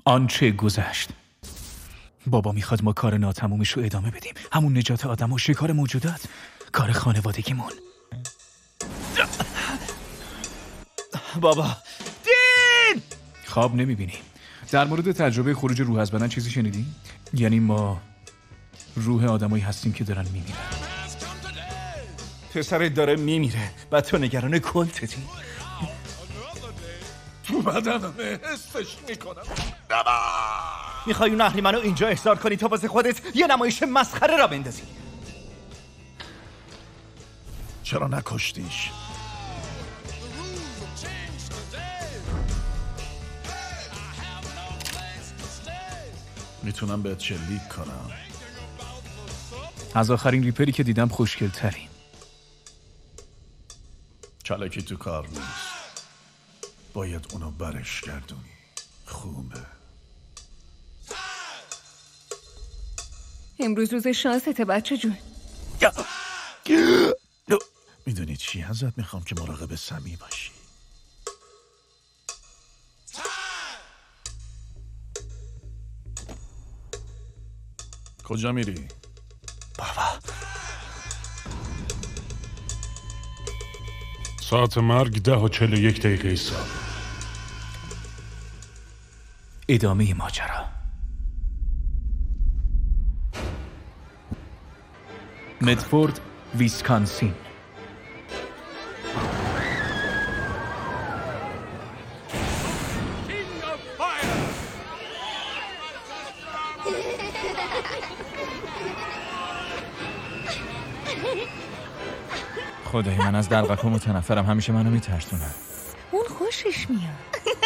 آنچه گذشت. بابا میخواد ما کار ناتمومش رو ادامه بدیم. همون نجات آدم و شکار موجودات. کار خانوادگیمون. بابا دین! خواب نمیبینی. در مورد تجربه خروج روح از بدن چیزی شنیدی؟ یعنی ما روح آدمایی هستیم که دارن میمیرن. پسرت داره میمیره و تو نگران کلتتی. تو بدنمه حسش میکنم. میخوای اون اهریمنو اینجا احضار کنی تا واسه خودت یه نمایش مسخره را بندازی؟ چرا نکشتیش؟ میتونم بهت شلیک کنم. از آخرین ریپری که دیدم خوشگل ترین. چالکی تو کار نیست. باید اونو برش گردونی. خوبه. امروز روز شانسته بچه جون. میدونی چی؟ ازت میخوام که مراقب سمی باشی. کجا میری؟ بابا ساعت مرگ 10:41 صبح. ادامه ماجرا. مدفورد، ویسکانسین. خدای من از دلقکو متنفرم. همیشه منو میترسونن. اون خوشش میاد.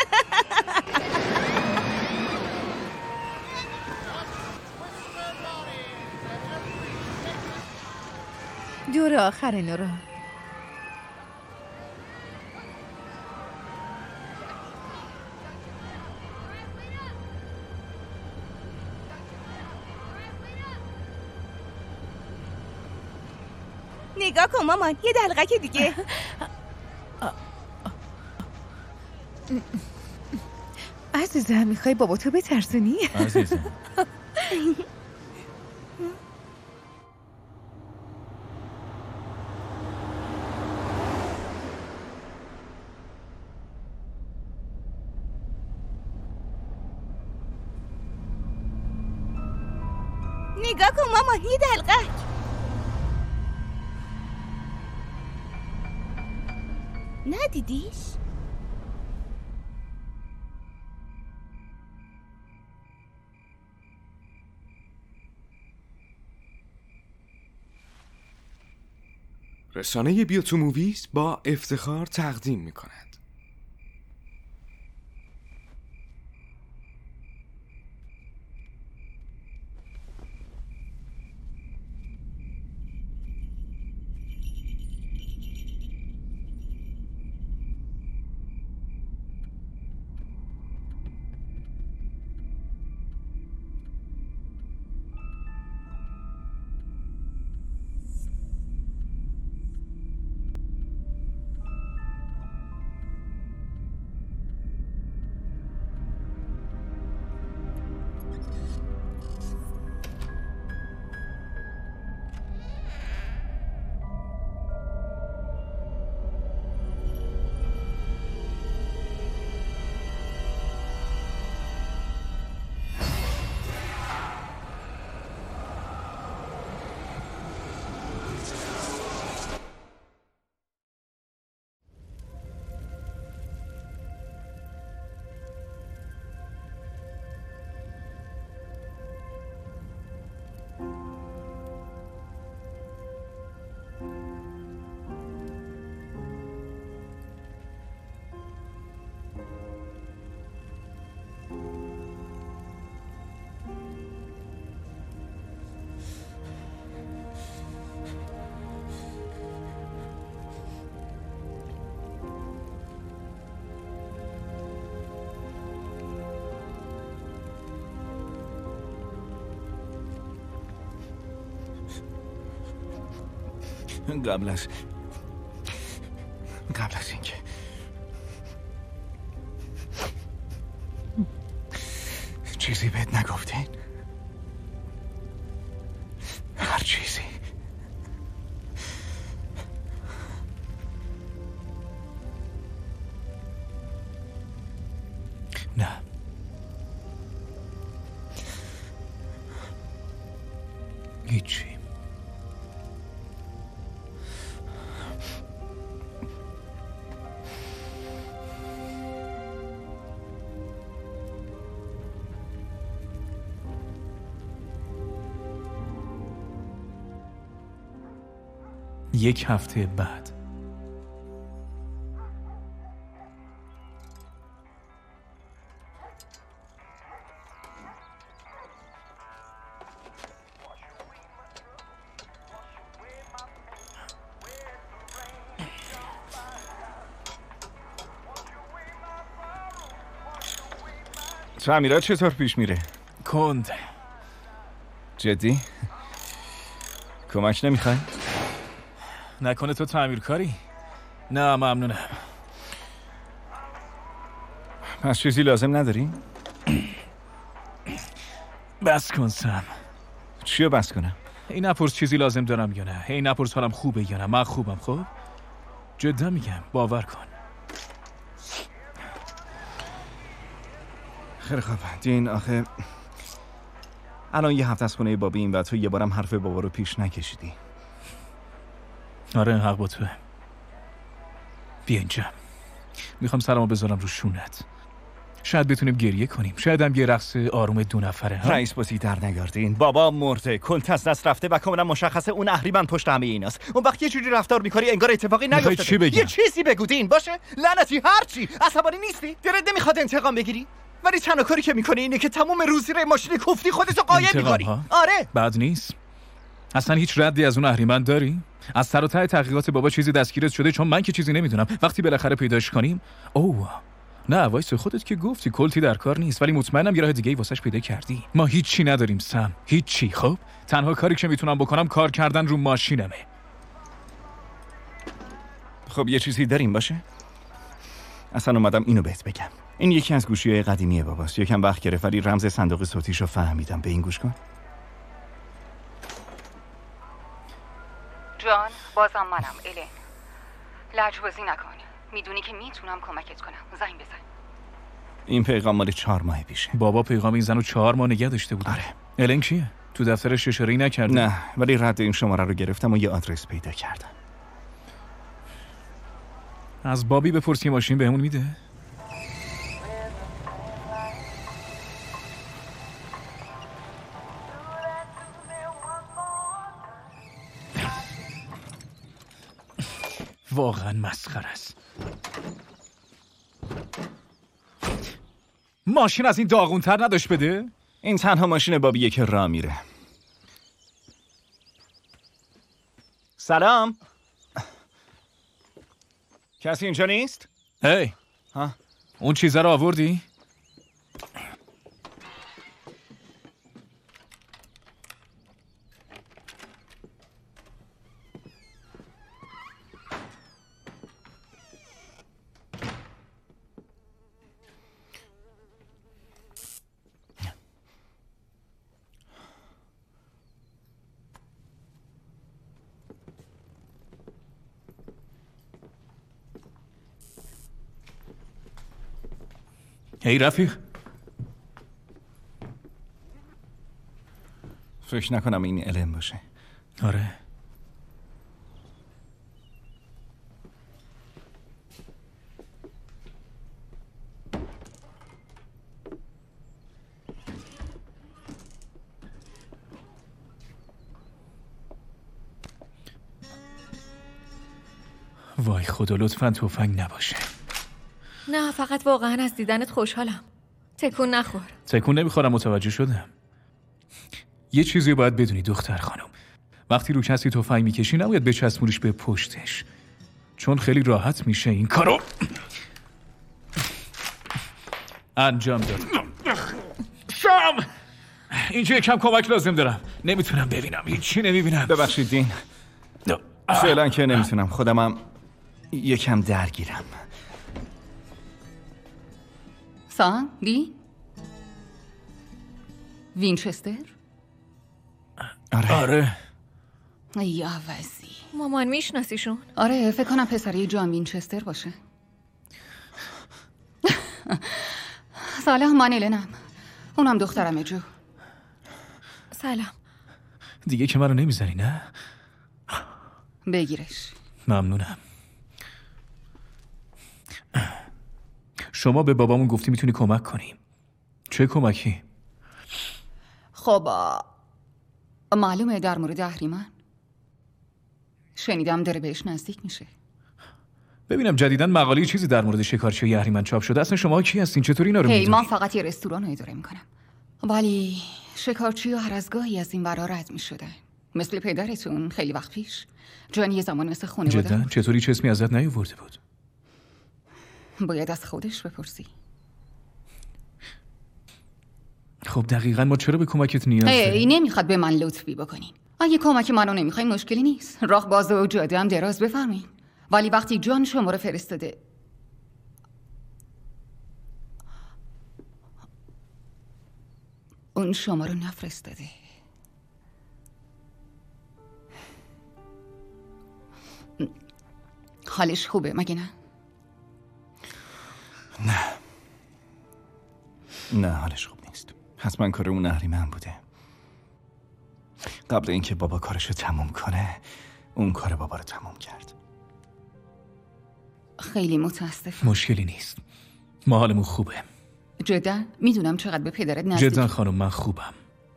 دور آخر نورا. نگاه کن مامان، یه دلقک دیگه. عزیزم میخوای بابا تو بترسونی؟ عزیزم نگاه کن مامان، یه دلقک. ندیدیش؟ رسانه بیا تو موویز با افتخار تقدیم می‌کند. قبل از اینکه چیزی بهت نگفتین؟ هر چیزی. نه. هیچی. یک هفته بعد تعمیرات چطور پیش میره؟ کند. جدی؟ کمک نمیخوای؟ نکنه تو تعمیرکاری؟ نه ممنونم. پس چیزی لازم نداری؟ بس کن سم. چیو بس کنم؟ این نپرس چیزی لازم دارم یا نه. این نپرس حالم خوبه یا نه. من خوبم. خب جدا میگم، باور کن. خیلی خوب دین، آخه الان یه هفته از خونه بابیم و تو یه بارم حرف بابا رو پیش نکشیدی. آره حق با توه. بیا اینجا. میخوام سرمو بذارم رو شونت. شاید بتونیم گریه کنیم. شاید هم یه رقص آروم 2 نفره. رئیس بازی در نگاردین. بابا مرده، کنت از دست رفته و کاملا مشخصه اون اهریمن پشت همه ایناست. اون وقت یه جوری رفتار میکنی انگار اتفاقی نیفتاده. چی بگم؟ یه چیزی بگو دین باشه. لعنتی هرچی. عصبانی نیستی؟ دلت نمیخواد انتقام بگیری؟ ولی تنها کاری که میکنی اینه که تمام روز زیر ماشین کوفتی خودتو قایم میکنی. آره بد نیست. اصلا هیچ ردی از اون اهریمن داری؟ از سر و ته تحقیقات بابا چیزی دستگیرت شده؟ چون من که چیزی نمیدونم. وقتی بالاخره پیداش کنیم. اوه نه وایس، خودت که گفتی کلتی در کار نیست، ولی مطمئنم یه راه دیگه ای واسش پیدا کردی. ما هیچی نداریم سم، هیچی. خب تنها کاری که میتونم بکنم کار کردن رو ماشینمه. خب یه چیزی داریم باشه؟ اصلا اومدم اینو بهت بگم. این یکی از گوشی‌های قدیمی باباست. یکم وقت گرفت ولی رمز صندوق صوتیشو فهمیدم. به این گوش کن. جان بازم منم الین. لجبازی نکن. میدونی که میتونم کمکت کنم. زنگ بزن. این پیغام مال 4 ماه پیشه. بابا پیغام این زنو 4 ماه نگه داشته بود. آره. الین کیه؟ تو دفترش اشاره‌ای نکرد؟ نه ولی رد این شماره رو گرفتم و یه آدرس پیدا کردم. از بابی بپرسی ماشین بهمون میده؟ واقعا مسخره است. ماشین از این داغونتر نداشت بده؟ این تنها ماشین بابیه که راه میره. سلام. کسی اینجا نیست؟ هی ها؟ اون چیزا رو آوردی؟ هی رفیق، فکر نکنم این الین باشه. آره وای خدا لطفاً تفنگ نباشه. نه فقط واقعا از دیدنت خوشحالم. تکون نخور. تکون نمیخورم، متوجه شدم. یه چیزی باید بدونی دختر خانم، وقتی رو کسی تفنگ میکشی نباید بچسبونیش به پشتش، چون خیلی راحت میشه این کارو انجام داد. شام اینجا یکم کمک لازم دارم، نمیتونم ببینم، هیچی نمیبینم. ببخشید دین، فعلا که نمیتونم، خودمم یکم درگیرم. سان دی وینچستر؟ آره. یا وزی. مامان میشناسیشون؟ آره، فکر کنم پسری جان وینچستر باشه. سلام، من النم. اونم دخترمه جو. سلام. دیگه که منو نمیزنی نه؟ بگیرش. ممنونم. شما به بابامون گفتی میتونی کمک کنی. چه کمکی؟ خب معلومه در مورد اهریمن. شنیدم داره بهش نزدیک میشه. ببینم جدیداً مقاله چیزی در مورد شکارچی اهریمن چاپ شده. اصلا شما کی هستین؟ چطور اینا رو میدونید؟ من فقط یه رستوران رو اداره میکنم. ولی شکارچی هر از گاهی از این ورا رد میشدن. مثل پدرتون خیلی وقت پیش. جان یه زمان مثل خونه بودن. جدا؟ چطوری هیچ اسمی ازت نیاورده بود؟ باید از خودش بپرسی. خب دقیقاً ما چرا به کمکت نیاز داریم؟ این نمیخواد به من لطفی بکنین. اگه کمک منو نمیخواین مشکلی نیست. راه باز و جاده هم دراز، بفرمایین. ولی وقتی جان شما رو فرستاده، اون شما رو نفرستاده. حالش خوبه مگه نه؟ نه حالش خوب نیست. حتما کار اون اهریمن بوده. قبل اینکه بابا کارشو تموم کنه اون کار بابا رو تموم کرد. خیلی متاسفم. مشکلی نیست. ما حالمون خوبه. جدا؟ میدونم چقدر به پدرت نزدیک. جدا خانم من خوبم.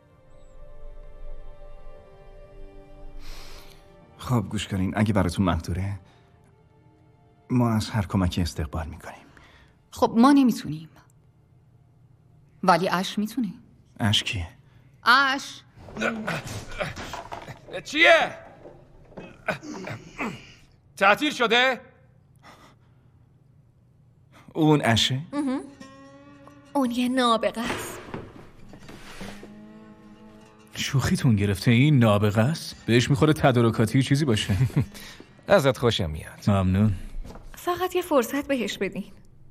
خب گوش کنین، اگه براتون مقدوره ما از هر کمکی استقبال میکنیم. خب ما نمیتونیم، ولی اش میتونه. اش کیه؟ اش چیه؟ تعطیل شده؟ اون اشه؟ اون یه نابغه است. شوخیتون گرفته؟ این نابغه است؟ بهش میخوره تدارکاتی چیزی باشه. ازت خوشم میاد. ممنون. فقط یه فرصت بهش بدین.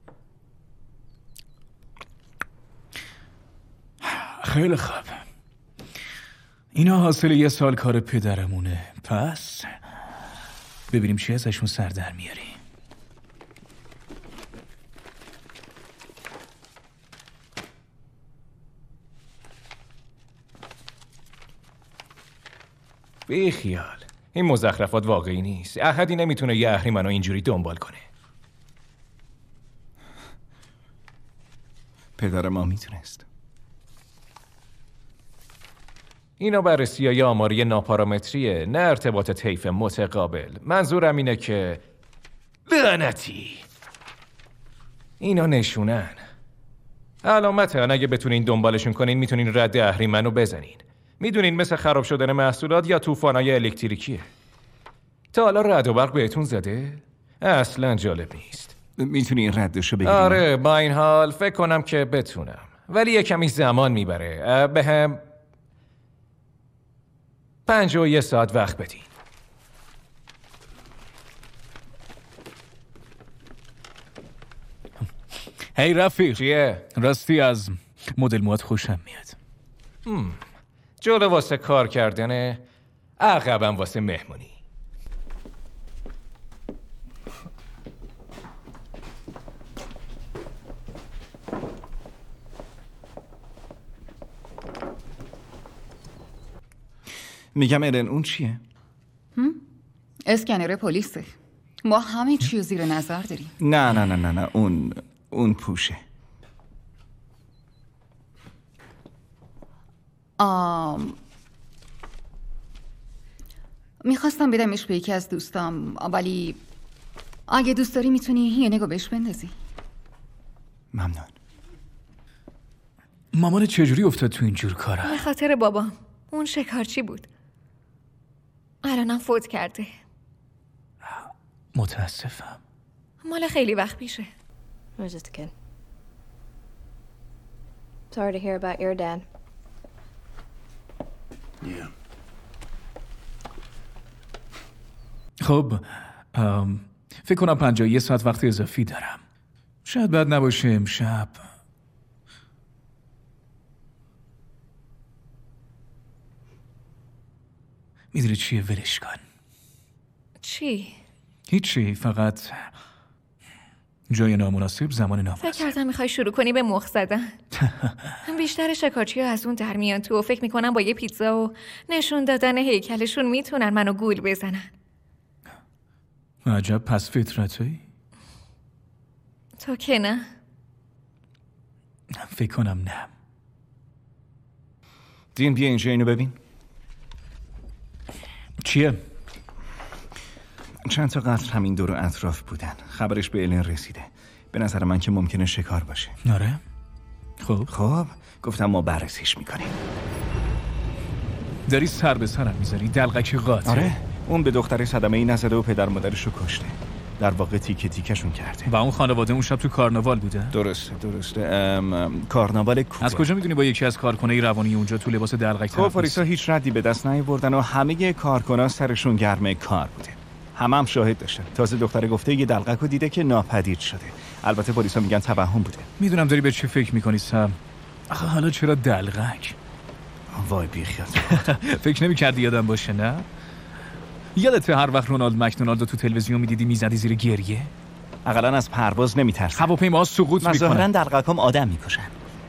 خیلی خوب. اینا حاصل یه سال کار پدرمونه. پس ببینیم چی ازشون سر در میاری. بی خیال. این مزخرفات واقعی نیست. احدی نمیتونه یه اهریمنو اینجوری دنبال کنه. پدر ما میتونست. اینا بررسی‌های آماری ناپارامتریه، نه ارتباط طیف متقابل. منظورم اینه که لعنتی اینا نشونن، علامتن. اگه بتونین دنبالشون کنین میتونین رد اهریمنو بزنین. میدونین مثل خراب شدن محصولات یا طوفان‌های الکتریکیه. تا حالا رعد و برق بهتون زده؟ اصلا جالب نیست. میتونی این ردشو بگیری؟ آره با این حال فکر کنم که بتونم، ولی یه کمی زمان میبره. بهم 51 ساعت وقت بدین. هی رفیق. چیه؟ راستی از مدل موهات خوشم میاد. جلو واسه کار کردنه، عقبم واسه مهمونی. میگم الن اون چیه؟ اسکنر پلیسه. ما همه چی رو زیر نظر داریم. نه اون پوشه. میخواستم بدمش به یکی از دوستام، ولی اگه دوست داری میتونی یه نگاه بهش بندازی. ممنون. مامان چجوری افتاد تو اینجور کارا؟ به خاطر بابام. اون شکارچی بود. الانم فوت کرده. متاسفم. مال خیلی وقت پیشه. I was just a kid. Sorry to hear about your dad. Yeah. خب فکر کنم 51 ساعت وقت اضافی دارم. شاید بد نباشه امشب میدونی چیه؟ ولش کن. چی؟ هیچی، فقط جای نامناسب، زمان نامناسب. فکر کردم میخوای شروع کنی به مخ زدن. بیشتر شکارچی‌ها از اون در میان تو و فکر میکنم با یه پیتزا و نشون دادن هیکلشون میتونن منو گول بزنن. عجب پس فطرتایی؟ تو که نه؟ فکر کنم نه. دین بیا اینجا اینو ببین. چیه؟ چند تا قتل همین دور و اطراف بودن. خبرش به الن رسیده. به نظر من که ممکنه شکار باشه. آره؟ خب گفتم ما بررسیش میکنیم. داری سر به سرم میذاری؟ دلقک قاتل. آره، اون به دختر صدمه‌ای نزده و پدر مادرشو کشته. در واقع تیکه تیکشون کرده. و اون خانواده اون شب تو کارناوال بوده؟ درسته. کارناوال کوبه. از کجا میدونی با یکی از کارکنای روانی اونجا تو لباس دلقک؟ خب پلیسا هیچ ردی به دست نیاوردن و همه کارکنان سرشون گرم کار بوده. هم شاهد داشتن. تازه دختره گفته یه دلقکو دیده که ناپدید شده. البته پلیسا میگن توهم بوده. میدونم داری به چی فکر میکنی سم. آخه حالا چرا دلقک؟ وای بیخیال. فکر نمی‌کردی یادم باشه نه؟ یادته هر وقت رونالد مکدونالد تو تلویزیون میدیدی میزدی زیر گریه؟ اقلا از پرواز نمیترسن. هواپیما سقوط میکنن. ظاهرا دلقکام آدم میکشن.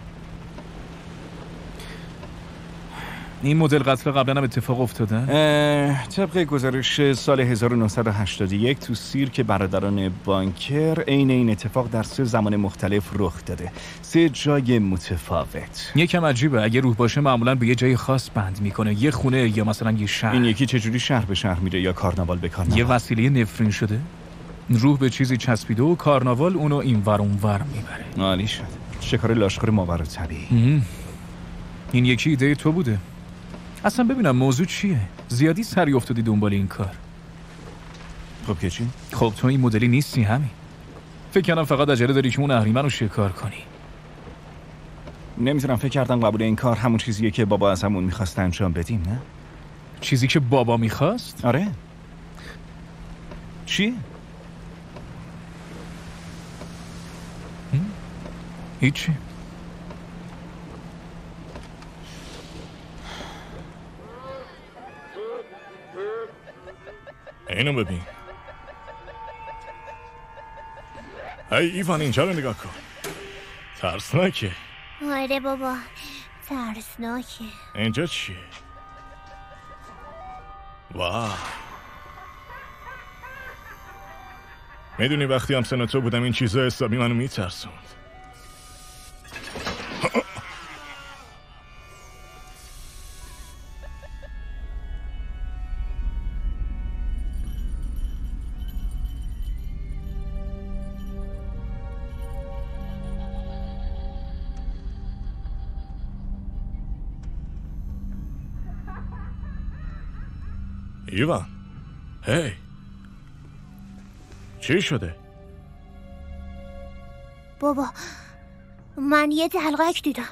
این مدل قتل قبلا هم اتفاق افتاده؟ طبق گزارش سال 1981 تو سیرک برادران بانکر عین این اتفاق در 3 زمان مختلف رخ داده. 3 جای متفاوت. یکم عجیبه. اگه روح باشه معمولا به یه جای خاص بند میکنه، یه خونه یا مثلا یه شهر. این یکی چجوری شهر به شهر میره یا کارناوال به کارناوال؟ یه وسیله نفرین شده. روح به چیزی چسبیده و کارناوال اونو اینور اونور میبره. عالی شد. شکار لاشخور ماورا طبیعی. این یکی ایده تو بوده. اصلا ببینم موضوع چیه؟ زیادی سری افتادی دنبال این کار. خب که چی؟ خب تو این مدلی نیستی همین. فکر کردم فقط عجله داری که اون اهریمن رو شکار کنی. نمیتونم، فکر کردم قبول این کار همون چیزیه که بابا از همون میخواست انجام بدیم، نه؟ چیزی که بابا میخواست؟ آره. چی؟ هیچی. اینو ببین. هی ایوان اینجا رو نگاه کن. ترسناکه. آره بابا ترسناکه. اینجا چیه؟ واو. میدونی وقتی هم سن تو بودم این چیزا حسابی منو میترسوند. ایوان، هی چی شده؟ بابا من یه دلقک دیدم.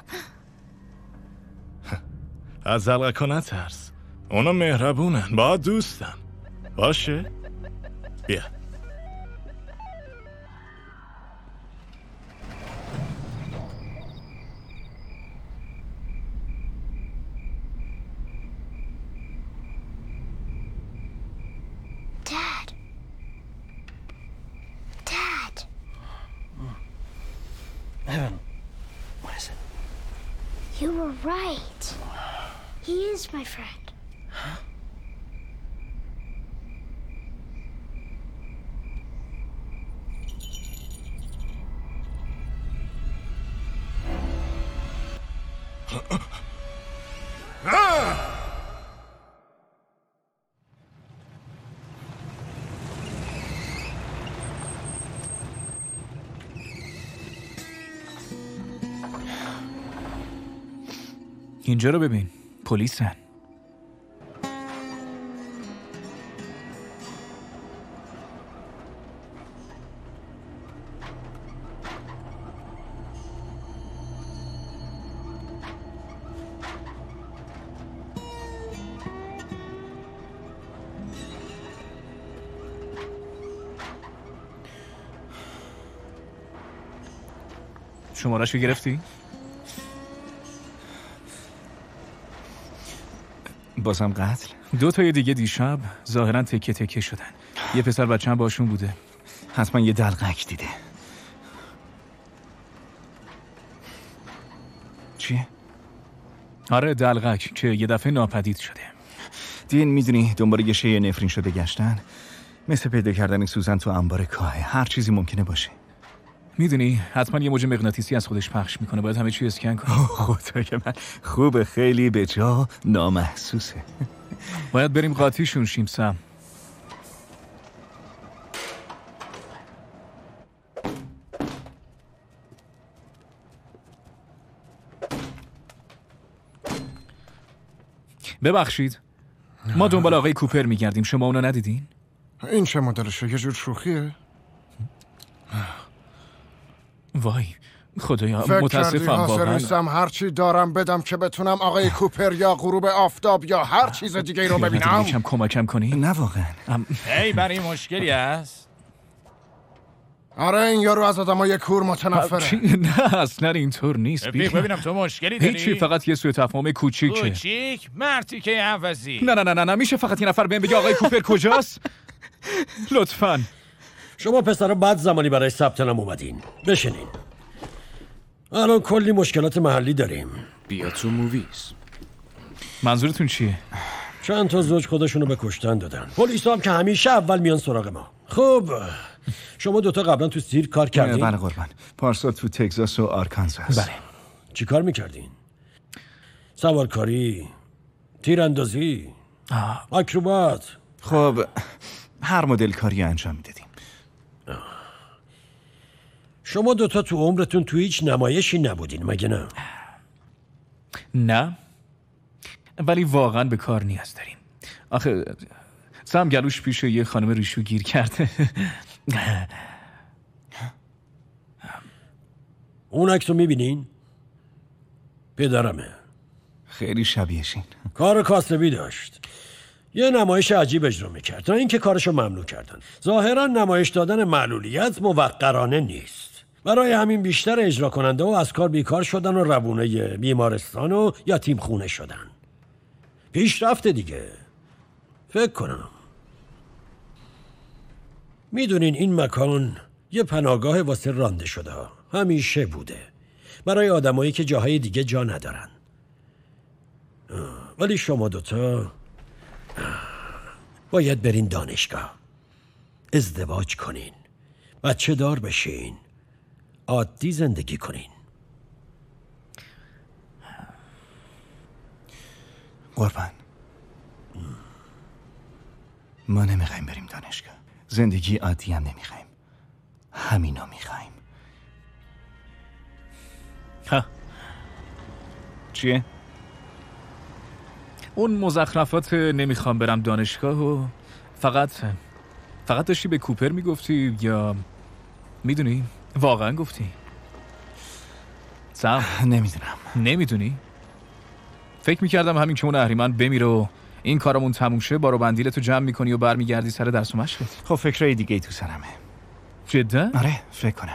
از دلقکا نترس، اونا مهربونن، با دوستن. باشه؟ بیا. You were right. He is my friend. اینجا رو ببین، پلیسن. شماره‌شو گرفتی؟ بازم قتل؟ 2 دیگه دیشب ظاهرا تکه تکه شدن. یه پسر بچه هم باشون بوده. حتما یه دلقک دیده. چیه؟ آره دلقک که یه دفعه ناپدید شده. دین میدونی دنبال یه شیء نفرین شده گشتن مثل پیدا کردن سوزن تو انبار کاه. هر چیزی ممکنه باشه. میدونی حتما یه موج مغناطیسی از خودش پخش میکنه. باید همه چی اسکن کنه. خدای من خوبه، خیلی به جا نامحسوسه. باید بریم قاطیشون شیم سم. ببخشید ما دنبال آقای کوپر میگردیم، شما اونو ندیدین؟ این چه مدلشه؟ یه جور شوخیه؟ وای خدایا فکر متاسفم کردی حاضر واقعا. نیستم هرچی دارم بدم که بتونم آقای کوپر یا غروب آفتاب یا هر چیز دیگه رو ببینم؟ یکم کمکم کنی؟ نه واقعا. هی برای مشکلی هست؟ آره این یارو از آدمای کور متنفره. نه اصلا اینطور نیست. ببینم تو مشکلی داری؟ هیچی، فقط یه سوء تفاهم کوچیکه. کوچیک؟ مرتی که عوضی. نه میشه فقط یه نفر بهم بگه آقای کوپر کجاست؟ لطفاً. شما پسرا بعد زمانی برای ثبت نام اومدین. بشینین. الان کلی مشکلات محلی داریم. بیا تو موویز. منظورتون چیه؟ چند تا زوج خودشونو به کشتن دادن. پلیس هم که همیشه اول میان سراغ ما. خب شما دوتا قبلا تو سیر کار کردین؟ بله قربان. پارسال تو تگزاس و آرکانزاس. بله. چی کار میکردین؟ سوارکاری، تیراندازی، آکروبات. خب هر مدل کاری انجام میدادیم. شما دوتا تو عمرتون تو هیچ نمایشی نبودین مگه نه؟ نه ولی واقعا به کار نیاز داریم. آخه سم گلوش پیش یه خانم ریشو گیر کرده. اون عکسو میبینین؟ پدرمه. خیلی شبیهشین. کار کاسبی داشت. یه نمایش عجیب اجرا میکرد تا اینکه کارشو ممنوع کردن. ظاهرا نمایش دادن معلولیت موقرانه نیست. برای همین بیشتر اجرا کننده و از کار بیکار شدن و روونه بیمارستان و یتیم خونه شدن. پیشرفت دیگه. فکر کنم. میدونین این مکان یه پناهگاه واسه رانده شده ها. همیشه بوده. برای آدمایی که جاهای دیگه جا ندارن. ولی شما دوتا باید برین دانشگاه. ازدواج کنین. بچه دار بشین. عادی زندگی کنین. قربان ما نمیخوایم بریم دانشگاه. زندگی عادی هم نمیخوایم. همینا میخوایم. ها چیه؟ اون مزخرفات نمیخوام برم دانشگاه و فقط داشتی به کوپر میگفتی یا میدونی؟ واقعا گفتی؟ سم نمیدونی؟ فکر میکردم همین که اون اهریمن بمیره و این کارمون تموم شه بارو بندیلتو جمع میکنی و برمیگردی سر درس و مشقت. خب فکرای دیگه ای تو سرمه. جدا؟ آره فکر کنم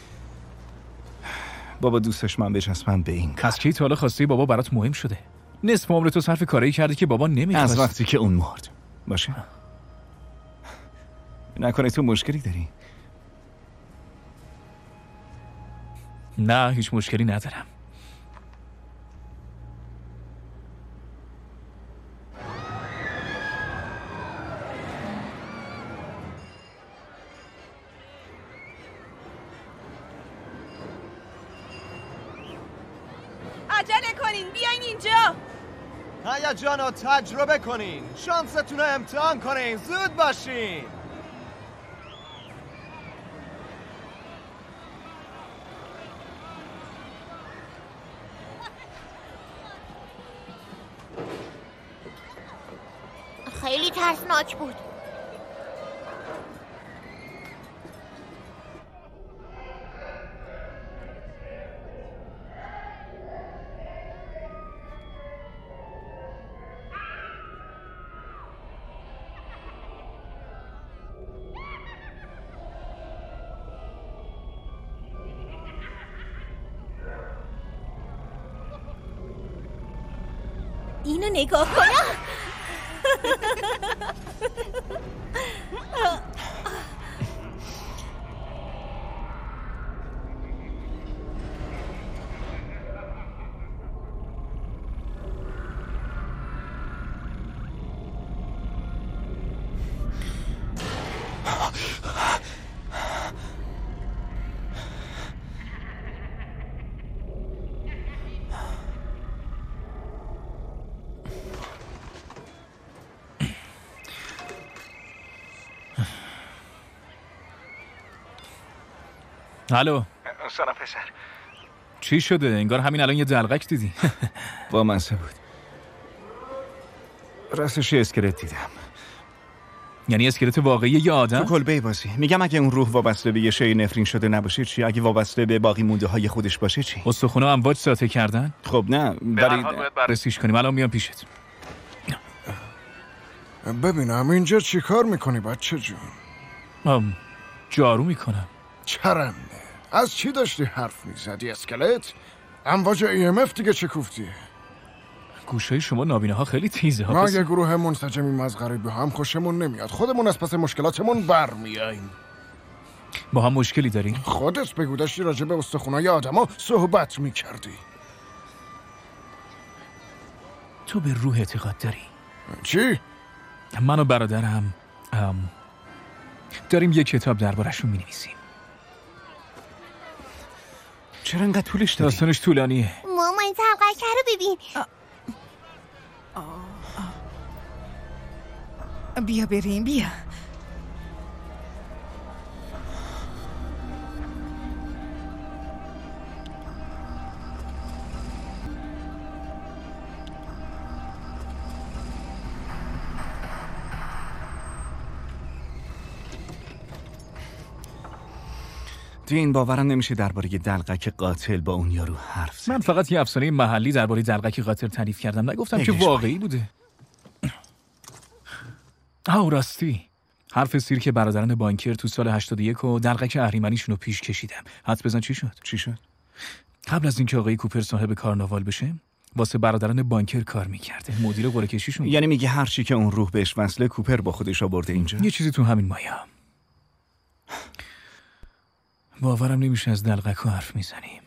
بابا دوستش من بچسبم به این کار. از کی تا حالا خواستی بابا برات مهم شده؟ نصف عمرتو صرف کاری کردی که بابا نمیخواست. از وقتی که اون مرد. باشه نکنه تو مشکلی داری؟ نه هیچ مشکلی ندارم. عجله کنین بیاین اینجا. هیجانو تجربه کنین. شانستون رو امتحان کنین. زود باشین. خیلی ترسناک بود. اینو نگاه کن. الو. سلام پسر. چی شده؟ انگار همین الان یه دلقک دیدی. با منسه بود. راستش اسکلت دیدم. یعنی اسکلت واقعی یه آدم؟ تو کلبه بازی. میگم اگه اون روح وابسته به یه شی نفرین شده نباشه چی؟ اگه وابسته به باقی مونده های خودش باشه چی؟ استخونه امواج ساطع کردن؟ خب نه، ولی باید بررسیش کنیم. الان میام پیشت. ببینم اینجا چی کار میکنی بچه جون؟ جارو میکنم. چرمه. از چی داشتی حرف میزدی اسکلت؟ امواج EMF دیگه چه کوفتیه؟ گوشای شما نابینه ها خیلی تیزه ها. ما یه گروه منسجمی مزغری به هم خوشمون نمیاد. خودمون از پس مشکلاتمون برمیاییم. با هم مشکلی داری؟ خودت بگو داشتی راجع به استخونای آدما صحبت میکردی. تو به روح اعتقاد داری؟ چی؟ من و برادرم داریم یه کتاب دربارشون می‌نویسیم. چرا انقدر طولش دادی؟ داستانش طولانیه. مامان تلقکه رو ببین. بیا بریم بیا. این باورم نمیشه درباره دلقک قاتل با اون یارو حرف زدی. من فقط یه افسانه محلی درباره دلقک قاتل تعریف کردم. نگفتم که واقعی بوده. راستی حرف سیرک برادران بانکر تو سال 81 و دلقک اهریمنیشون رو پیش کشیدم. حدس بزن چی شد؟ چی شد؟ قبل از اینکه آقای کوپر صاحب کارناوال بشه واسه برادران بانکر کار میکرده. مدیر قرعه کشیشون. یعنی میگه هر چی که اون روح بهش وصله کوپر با خودش آورده اینجا؟ یه چیزی تو همین مایا. باورم نمیشه از دلقک ها حرف میزنیم.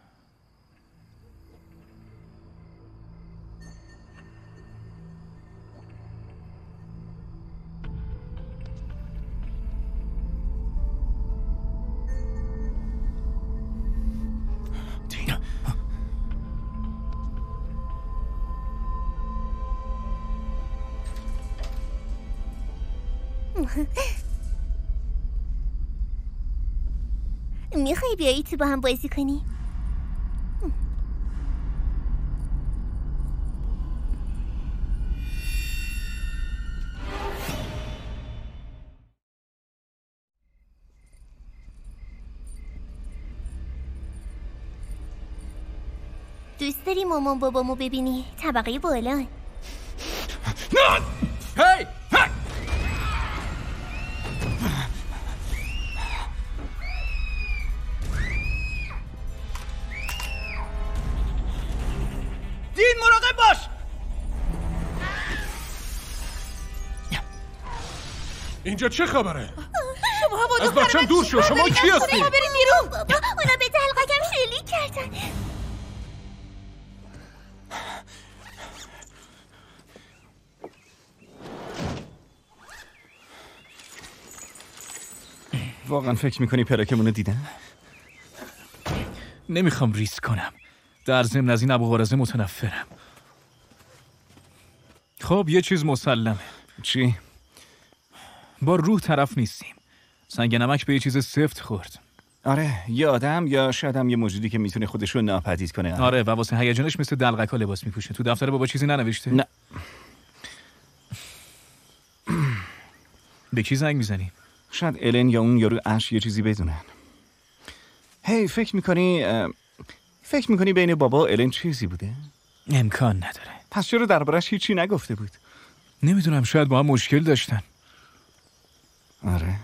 میخوای بیایی تو با هم بازی کنی؟ دوست داری مامان بابامو ببینی؟ طبقه بالا. هی! دین مراقب باش. اینجا چه خبره؟ شما با از بچم دور شو. شما کی هستی؟ ما بریم بیرون. بابا اونا به دلقکم شلیک کردن. واقعا فکر میکنی پراکمونو دیدن؟ نمیخوام ریسک کنم. در ضمن از این ابوقرازه متنفرم. خب یه چیز مسلمه. چی؟ با روح طرف نیستیم. سنگ نمک به یه چیز سفت خورد. آره، یه آدم یا شاید هم یه موجودی که میتونه خودشو ناپدید کنه. آره و واسه هیجانش مثل دلقکا لباس میپوشه. تو دفتر بابا چیزی ننوشته؟ نه. به کی زنگ میزنی؟ شاید الن یا اون یارو اش یه چیزی بدونن. هی فکر میکنی بین بابا و الن چیزی بوده؟ امکان نداره. پس چرا دربارش هیچی نگفته بود؟ نمیدونم، شاید با هم مشکل داشتن. آره.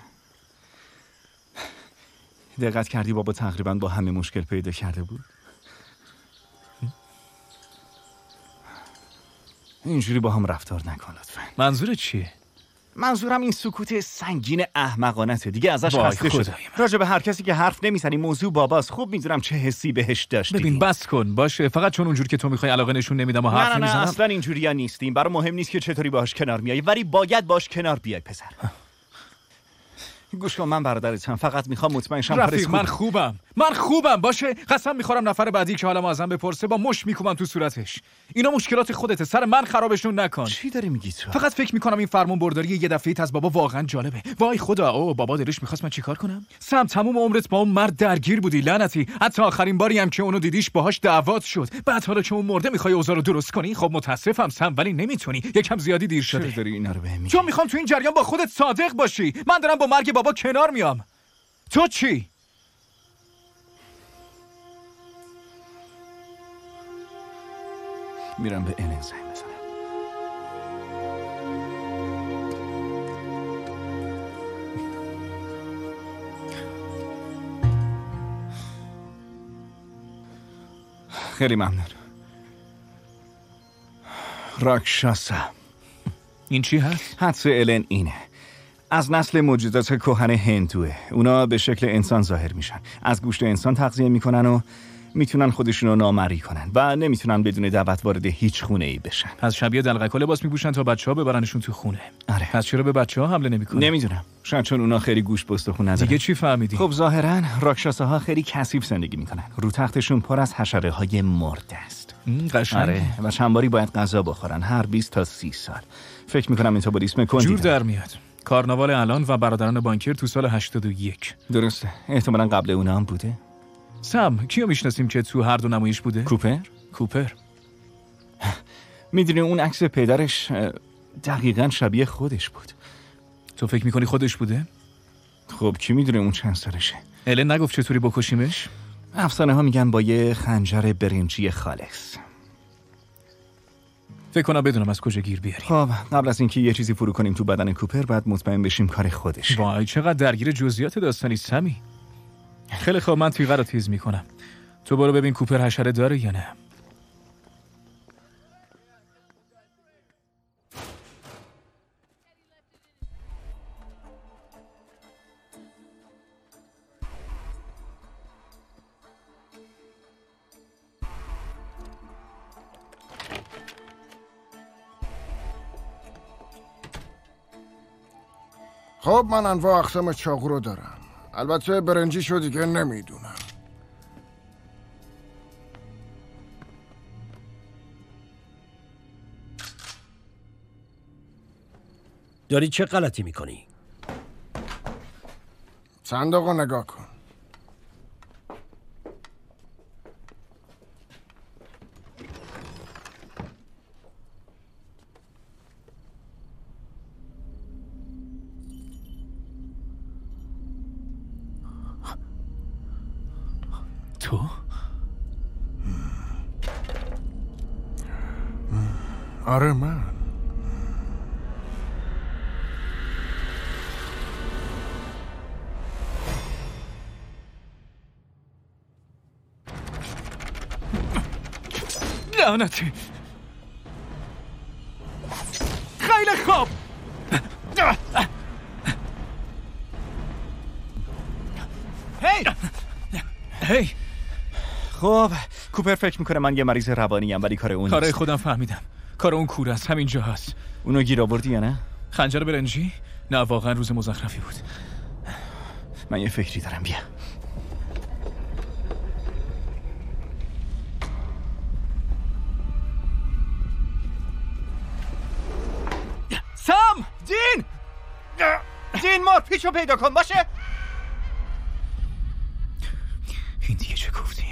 دقت کردی بابا تقریبا با همه مشکل پیدا کرده بود؟ اینجوری با هم رفتار نکن لطفا. منظور چیه؟ منظورم این سکوت سنگین احمقانته دیگه، ازش خسته شدم. راجع به هر کسی که حرف نمیزنی موضوع باباست. خوب میدونم چه حسی بهش داشتی. ببین بس کن باشه، فقط چون اونجوری که تو میخوای علاقه نشون نمیدم و حرف نمیزنم. نه اصلا اینجوریا نیستیم. برام مهم نیست که چطوری باهاش کنار میای، ولی باید باش کنار بیای پسر. گوش کن، من برادرتم، فقط میخوام مطمئن شم رفیق من خوبم باشه. قسم میخورم نفر بعدی که حالمو ازم بپرسه با مش میکوبم تو صورتش. اینا مشکلات خودته، سر من خرابشون نکن. چی داری میگی تو؟ فقط فکر میکنم این فرمان برداری یه دفعه از بابا واقعا جالبه. وای خدا، او بابا دلش میخواست من چیکار کنم؟ سم تموم عمرت با اون مرد درگیر بودی لعنتی، حتی آخرین باری هم که اونو دیدیش باهاش دعوات شد. بعد حالا که اون مرده میخوای اوضاع رو درست کنی؟ خب متاسفم سم، ولی نمیتونی، یکم زیادی دیر شده. چرا داری اینا رو بهم میگی؟ چون میخوام تو این جریان با خودت صادق باشی. من دارم با مرگ بابا کنار میام. تو چی؟ میرم به الن زنگ بزنم. خیلی ممنون. راکشاسا. این چی هست؟ حدس الن اینه. از نسل موجودات کهن هندوه. اونا به شکل انسان ظاهر میشن، از گوشت انسان تغذیه میکنن و میتونن خودشونو نامری کنن و نمیتونن بدون دعوت وارد هیچ خونه ای بشن. پس شبیه دلقکا لباس میپوشن تا بچه‌ها ببرنشون تو خونه. آره. پس چرا به بچه‌ها حمله نمیکنن؟ نمیدونم، شاید چون اونا خیلی گوشت پست و خون ندارن. دیگه چی فهمیدی؟ خب ظاهرا راکشاساها خیلی کثیف زندگی میکنن. رو تختشون پر از حشره‌های مرده است. قشنگ. آره، و چند باری باید غذا بخورن هر 20 تا 30 سال. فکر میکنم متابولیسم کندی جور در میاد. کارناوال الان و برادران بانکر تو سال 81. درسته. احتمالاً قبل اونا هم بوده. سم، کیو میشناسیم که تو هر دو نمایش بوده؟ کوپر. میدونی اون عکس پدرش دقیقاً شبیه خودش بود. تو فکر میکنی خودش بوده؟ خب کی میدونه اون چند سالشه؟ الن نگفت چطوری بکشیمش؟ افسانه ها میگن با یه خنجر برنجی خالص. فکر کنم بدونم از کجا گیر بیاریم. خب قبل از اینکه یه چیزی فرو کنیم تو بدن کوپر بعد مطمئن بشیم کار خودش. وای چقدر درگیر جزئیات داستانی سمی. خیلی خوب، من تیغه رو تیز میکنم. تو برو ببین کوپر حشره داره یا نه. خب من انواع اقسام چاقو رو دارم. البته برنجی شو دیگه نمیدونم. داری چه غلطی میکنی؟ صندوق رو نگاه کن. تو؟ آره من. لعنتی. خیلی خوب. هی خب کوپر فکر میکنه من یه مریض روانی ام ولی کار اون کارای نیست. خودم فهمیدم. کار اون کور است، همینجا هست. اونو گیر آوردی یا نه؟ خنجر برنجی؟ نه واقعا روز مزخرفی بود. من یه فکری دارم، بیا. سام! دین مار پیچو پیدا کن باشه. این دیگه چه گفتی؟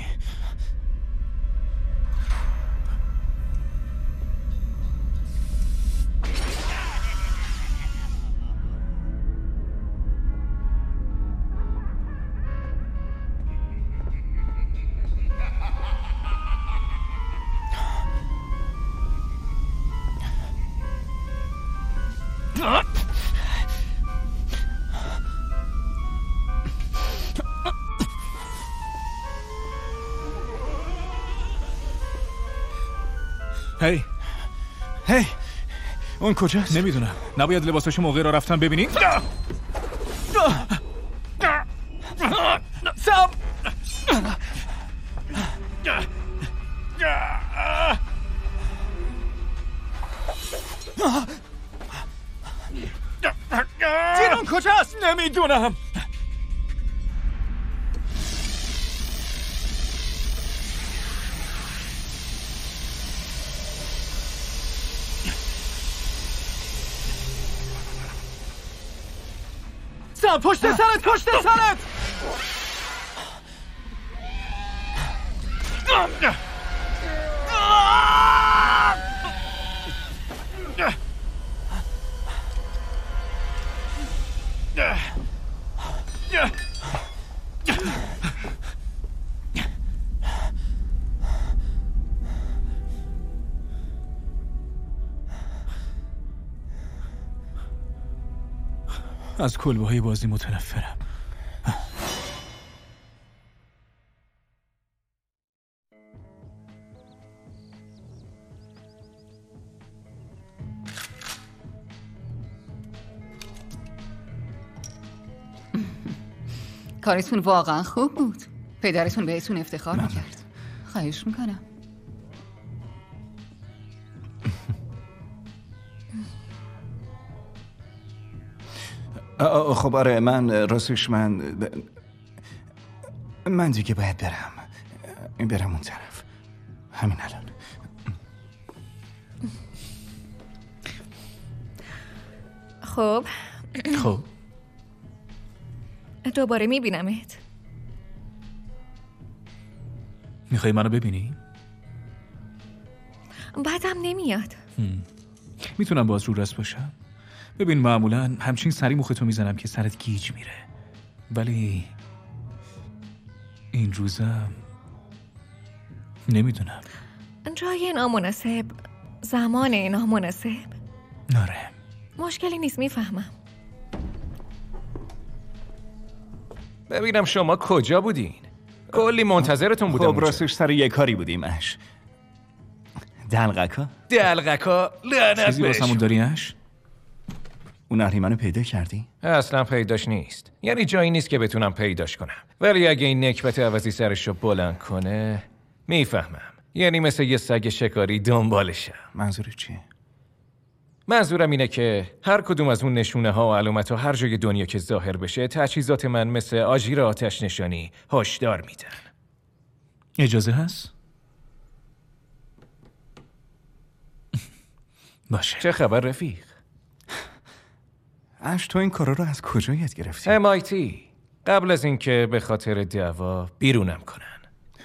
هی اون کجاست؟ نمیدونم. نباید لباساشو موقع را رفتن ببینی؟ سام! تیرون کجاست؟ نمیدونم. سام پشت سرت پشت سرت! از کلبه‌های بازی متنفرم. کارتون واقعا خوب بود. پدرتون بهتون افتخار میکرد. خواهش میکنم. خب آره من راستش من دیگه باید برم اون طرف همین الان. خب دوباره میبینمت. میخوای منو ببینی؟ بعدم نمیاد. میتونم باز رو راست باشم؟ ببین معمولا همچین سری مختو میزنم که سرت گیج میره، ولی این روزم نمیدونم. جای نامناسب، زمان نامناسب. آره مشکلی نیست، میفهمم. ببینم شما کجا بودین؟ کلی منتظرتون بودم. خب راستش سر یه کاری بودیم اش. دلقکا لعنت چیزی واسمون داری اش؟ اون اهریمنو پیدا کردی؟ اصلا پیداش نیست. یعنی جایی نیست که بتونم پیداش کنم. ولی اگه این نکبت عوضی سرشو بلند کنه میفهمم. یعنی مثل یه سگ شکاری دنبالشم. منظورت چیه؟ منظورم اینه که هر کدوم از اون نشونه ها و علامت ها هر جای دنیا که ظاهر بشه تجهیزات من مثل آژیر آتش نشانی هشدار میدن. اجازه هست؟ باشه. چه خبر رفیق؟ اش تو این کارا رو از کجا یاد گرفتی؟ MIT. قبل از اینکه به خاطر دعوا بیرونم کنن.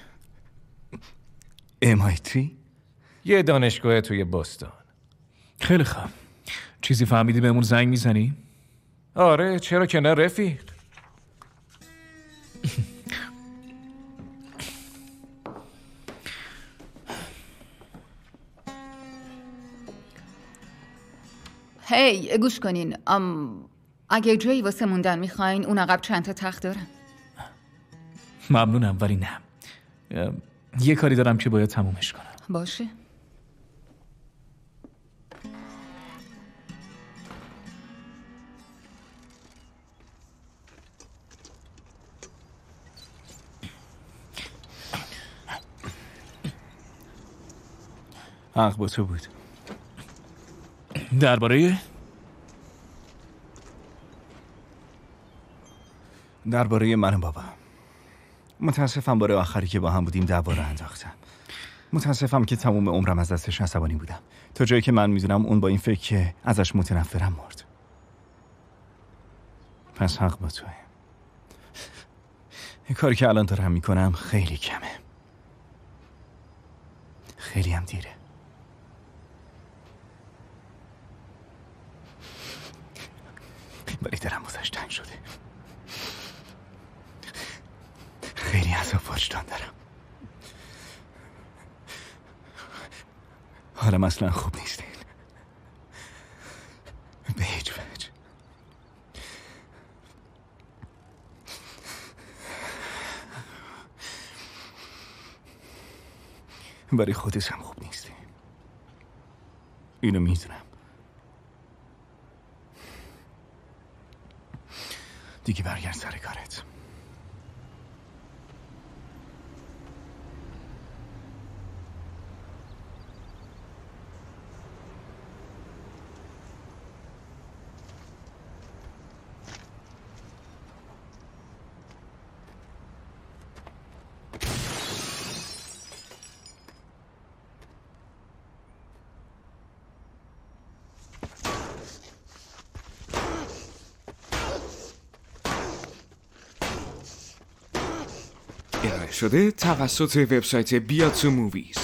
MIT؟ یه دانشگاه توی بوستون. خیلی خوب. چیزی فهمیدی بهمون زنگ میزنی؟ آره چرا که نه رفیق. هی گوش کنین. اگه جایی واسه موندن میخواین اون عقب چند تا تخت دارم. ممنونم ولی نه. یه کاری دارم که باید تمومش کنم. باشه. حق با تو بود. درباره من و بابا. متاسفم باره آخری که با هم بودیم دعوا رو انداختم. متاسفم که تموم عمرم از دستش عصبانی بودم. تا جایی که من میدونم اون با این فکر که ازش متنفرم مرد. پس حق با توه. این کاری که الان دارم میکنم خیلی کمه. خیلی هم دیره. ولی دلم واسش تنگ شده. خیلی عذاب وجدان دارم. حالم اصلا خوب نیستین. به هیچ وجه. ولی خودش هم خوب نیستی. اینو میدونم. دیگه برگرد سر کارت. ارائه شده توسط وبسایت بیاتو موویز.